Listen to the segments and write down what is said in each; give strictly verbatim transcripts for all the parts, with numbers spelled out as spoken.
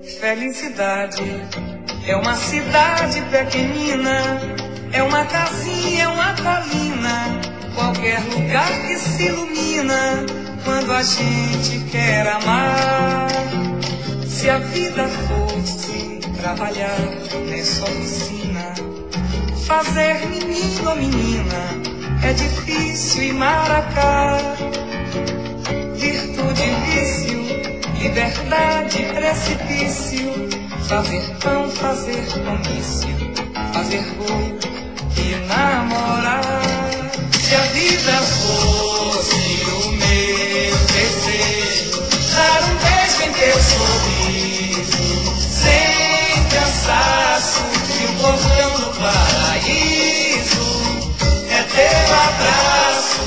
Felicidade é uma cidade pequenina, é uma casinha, é uma colina, qualquer lugar que se ilumina quando a gente quer amar. Se a vida fosse trabalhar nessa oficina, fazer menino ou menina é difícil e maracá. Virtude, vício, liberdade, precipício, fazer pão, fazer comício, fazer bolo e namorar. Se a vida fosse o meu desejo, dar um beijo em teu sorriso, sem cansaço, e o portão do paraíso é teu abraço.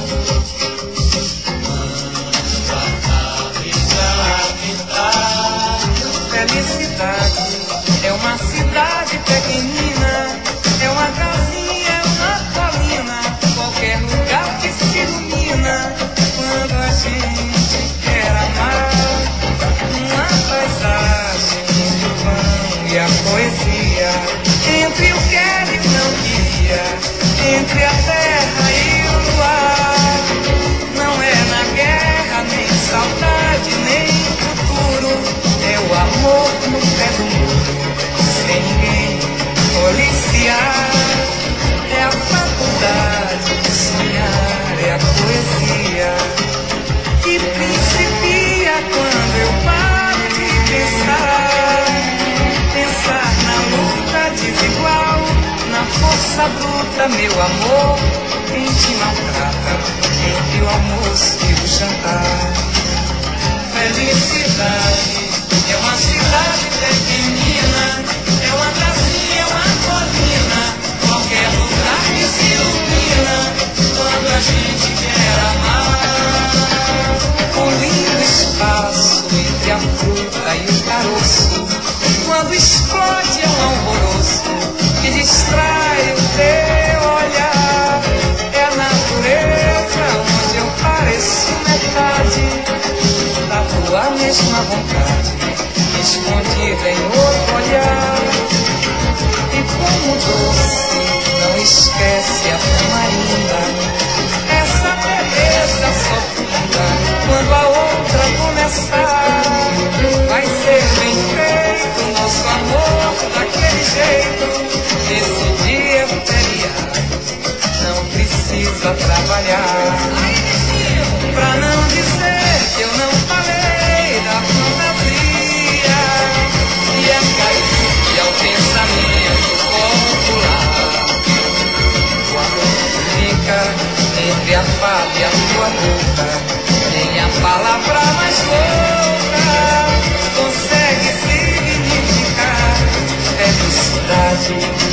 Felicidade é uma cidade pequenina, é uma casinha, é uma colina, qualquer lugar que se ilumina quando a gente quer amar. Uma paisagem, o vão e a poesia, entre o quer e o não queria, entre a terra e o luar. Não é na guerra, nem saudade, nem futuro, é o amor no pé do muro, sem ninguém policiar. É a faculdade de sonhar, é a poesia que principia quando eu paro de pensar. Pensar na luta desigual, na força bruta, meu amor, quem te maltrata entre o almoço e o jantar. Felicidade é uma cidade pequenina, é uma casinha, é uma colina, qualquer lugar que se ilumina quando a gente quer amar. O lindo espaço entre a fruta e o caroço, quando explode é um alvoroço que distrai o teu olhar. É a natureza onde eu pareço metade da tua mesma vontade, escondida em outro olhar. E como doce, não esquece a tamarinda, essa beleza sofrida, quando a outra começar. Vai ser bem feito nosso amor daquele jeito, esse dia é feriado, não precisa trabalhar. Pra não dizer que eu não falei da fantasia, e a carícia ao pensamento popular. O amor fica entre a fala e a tua boca, nem a palavra mais louca consegue significar felicidade.